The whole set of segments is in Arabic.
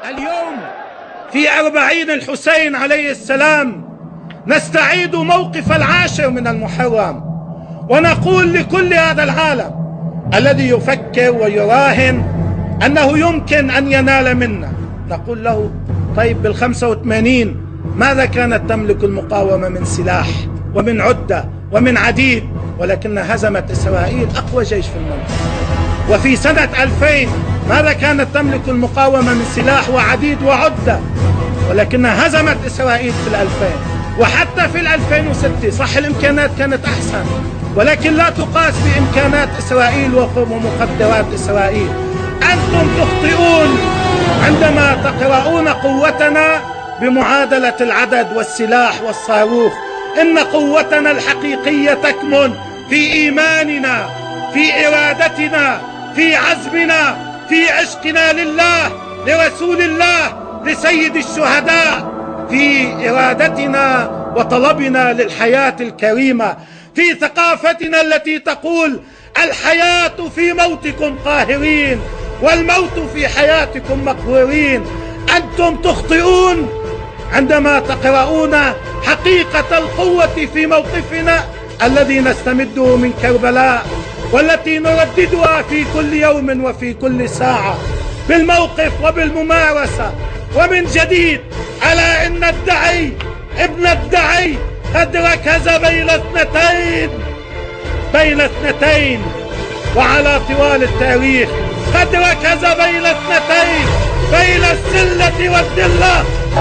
اليوم في 40 الحسين عليه السلام نستعيد موقف 10 من المحرم، ونقول لكل هذا العالم الذي يفكر ويراهن أنه يمكن أن ينال منا، نقول له طيب بال85 ماذا كانت تملك المقاومة من سلاح ومن عدة ومن عديد، ولكنها هزمت إسرائيل أقوى جيش في المنطقة. وفي سنة 2000 ماذا كانت تملك المقاومة من سلاح وعديد وعدة، ولكنها هزمت إسرائيل في 2000. وحتى في 2006 صح الإمكانات كانت أحسن، ولكن لا تقاس بإمكانات إسرائيل ومقدرات إسرائيل. أنتم تخطئون عندما تقرؤون قوتنا بمعادلة العدد والسلاح والصاروخ. إن قوتنا الحقيقية تكمن في إيماننا، في إرادتنا، في عزمنا، في عشقنا لله، لرسول الله، لسيد الشهداء، في إرادتنا وطلبنا للحياة الكريمة، في ثقافتنا التي تقول الحياة في موتكم قاهرين والموت في حياتكم مقهورين. أنتم تخطئون عندما تقرؤون حقيقة القوة في موقفنا الذي نستمده من كربلاء، والتي نرددها في كل يوم وفي كل ساعة بالموقف وبالممارسة. ومن جديد ألا إن الدعي ابن الدعي قد ركز بين اثنتين، وعلى طوال التاريخ قد ركز بين اثنتين، بين السلة والذلة.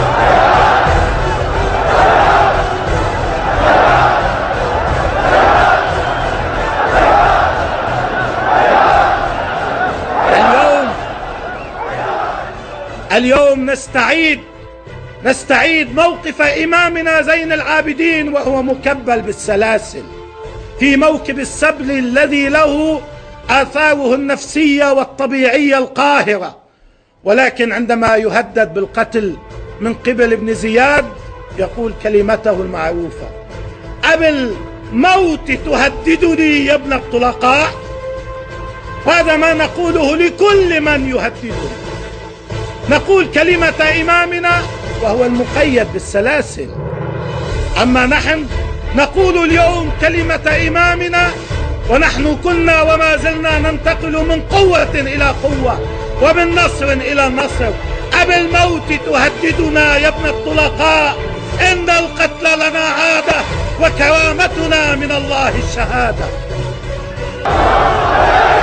اليوم نستعيد موقف إمامنا زين العابدين وهو مكبل بالسلاسل في موكب السبل الذي له آثاره النفسية والطبيعية القاهرة، ولكن عندما يهدد بالقتل من قبل ابن زياد يقول كلمته المعروفة: أبالموت تهددني يا ابن الطلقاء. هذا ما نقوله لكل من يهددنا. نقول كلمة إمامنا وهو المقيد بالسلاسل، أما نحن نقول اليوم كلمة إمامنا ونحن كنا وما زلنا ننتقل من قوة إلى قوة ومن نصر إلى نصر. أبالموت تهددنا يا ابن الطلقاء، إن القتل لنا عادة وكرامتنا من الله الشهادة.